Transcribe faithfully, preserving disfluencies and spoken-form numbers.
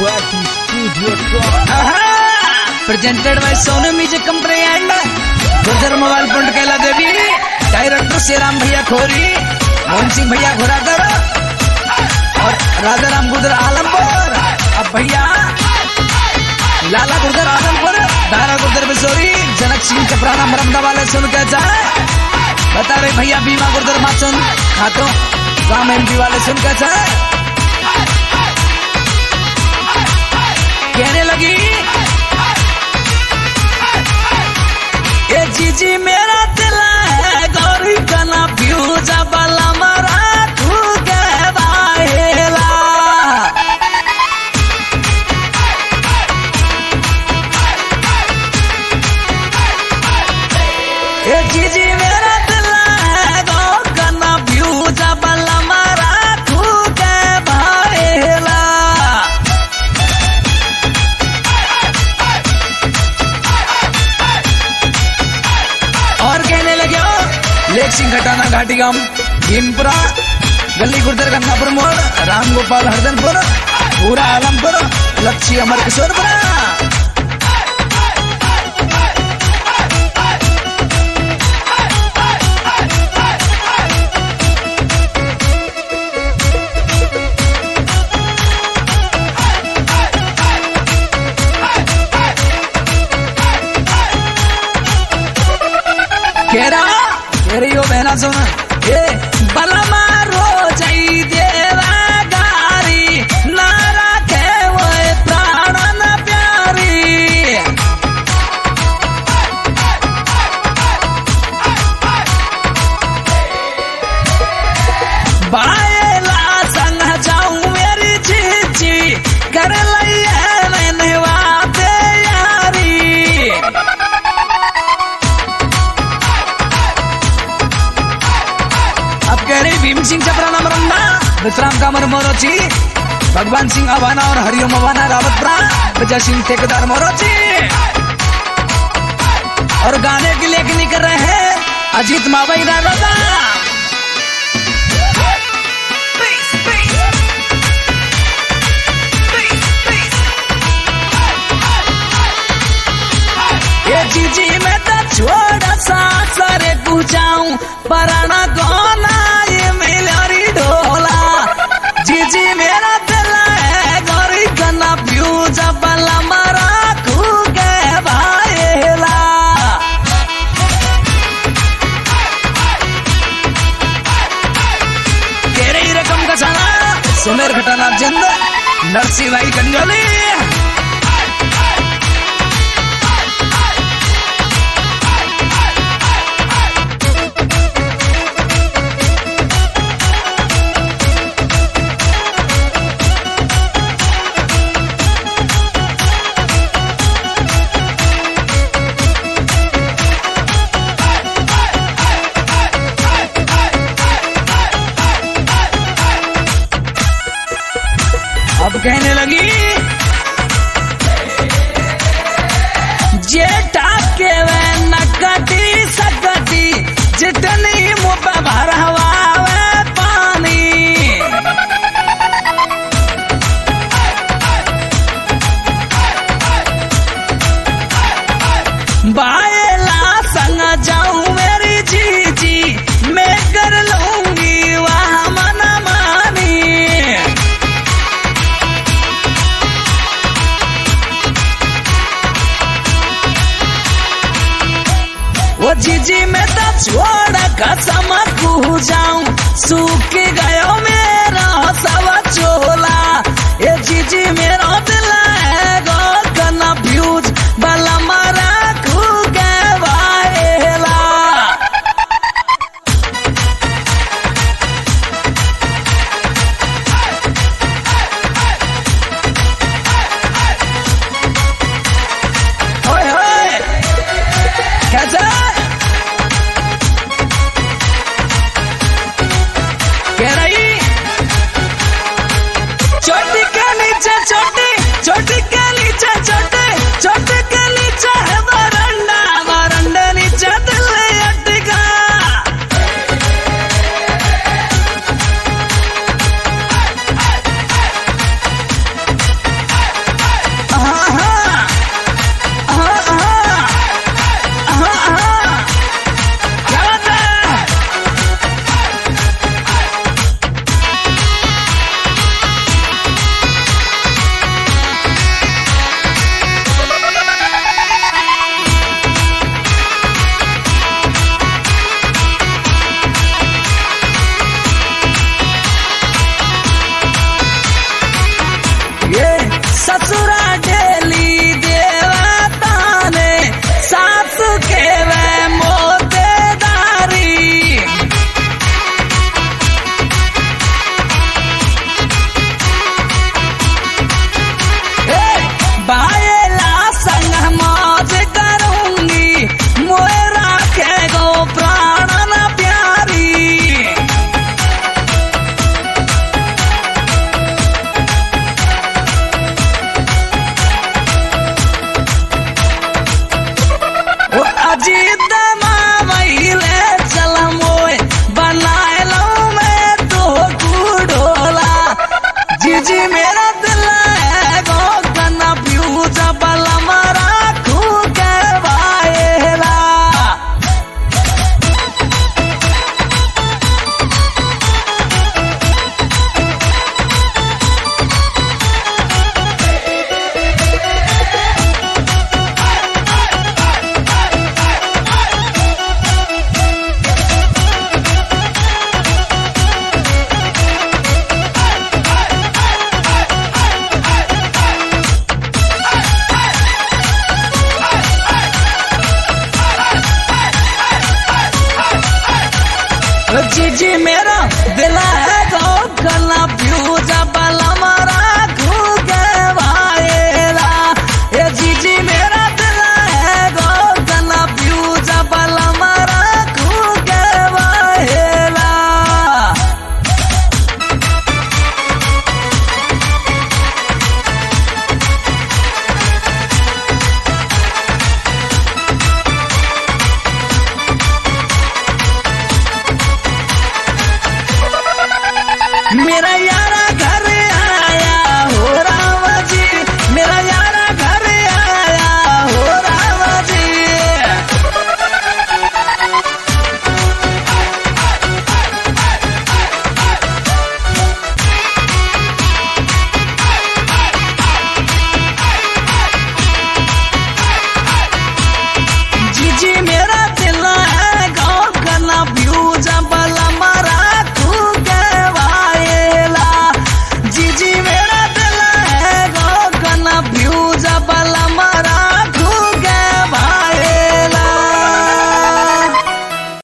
Presented by Sonu music company and Gujar mobile point Kaila Devi, director Shriram भैया खोरी, मोहन सिंह भैया घोराकर और राजा राम गुजर आलमपुर। अब भैया लाला गुजर आलमपुर, दारा गुजर बिसोरी, जनक सिंह चपराना मरमदा वाले सुन के जाए। बता रहे भैया बीमा गुजर माचन खातो राम एमपी वाले सुन के जाए। कहने लगी ये जीजी मेरा दिल है गौरी कना फ्यूजा बाला मरा तू के बाहेला। ये जीजी मेरा दिल है गौरी कना फ्यूजा बाला मरा तू के बाहेला। लेक सिंह घटाना घाटी गांव भीमपुरा गली गुर्जर गन्नापुर मोड़ राम गोपाल हरदनपुर पूरा आलमपुर लक्ष्मी अमर किशोरपुरा। केरा केरी हो बहना सुन ए बलमा रो जाई देवा गारी ना रखे वो प्राण न प्यारी। बायला संग जाऊं मेरी जीजी कर लई है मैंने वादे यारी। अब कह रही भीम सिंह चपराना मरंदा, विश्राम कामर मोरोची, भगवान सिंह अवाना और हरिओम अवाना रावतपुरा, विजय सिंह ठेकेदार मोरोची। और गाने की लेखनी कर रहे हैं अजीत मावई राजा। ये जीजी मैं तो छोड़ा सा सरे पूछाऊं पराना गोना ये मिलारी ढोला। जीजी मेरा दिल है गौरी कना फ्यूजा बला मरा तू के भाईला। तेरे ही रकम का जाना सुमेर घटाना जिंद नरसी भाई कंजोली। अब कहने लगी जेठा के वे नकटी सकती जितनी मुँह पे भरवा वे पानी। बायला संग जाऊं मेरी जीजी मैं कर लूंगी वह मना मानी। वो जीजी मैं तो छोड़ कसम खू जाऊं सूख गयो मेरा सब चोला। ये जीजी मेरा दिल है गो कना फ्यूज बला मरा खू के वाएला। ओए होए कैसा कह रही चोटी के नीचे चोटी जी मेरा दिल है गो कला फ्यूज बला मारा घूगे वाएला ए जी जी मेरा दिल है गो कला फ्यूज बला मारा घूगे वाएला मेरा यारा घर आया हो राम जी मेरा यारा घर आया हो राम जी जी जी मेरा दिल है गाँव गला फ्यूज बला मारा जी जी मेरा दिल है गो कना फ्यूज बला